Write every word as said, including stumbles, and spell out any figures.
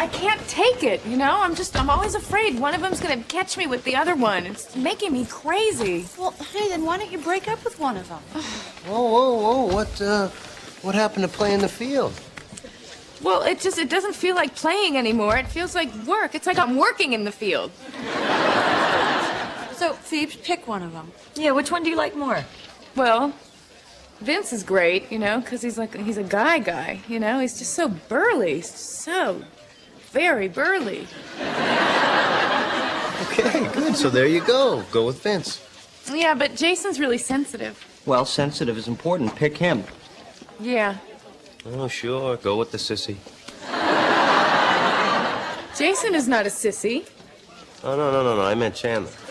I can't take it, you know? I'm just, I'm always afraid one of them's gonna catch me with the other one. It's making me crazy. Well, hey, then why don't you break up with one of them? Whoa, whoa, whoa, what, uh, what happened to play in the field? Well, it just, it doesn't feel like playing anymore. It feels like work. It's like I'm working in the field. So, Phoebes, pick one of them. Yeah, which one do you like more? Well, Vince is great, you know, because he's like, he's a guy guy, you know? He's just so burly, so very burly. Okay, good, so there you go. Go with Vince. Yeah, but Jason's really sensitive. Well, sensitive is important. Pick him. Yeah. Oh, sure, go with the sissy. Jason is not a sissy. Oh, no, no, no, no, I meant Chandler.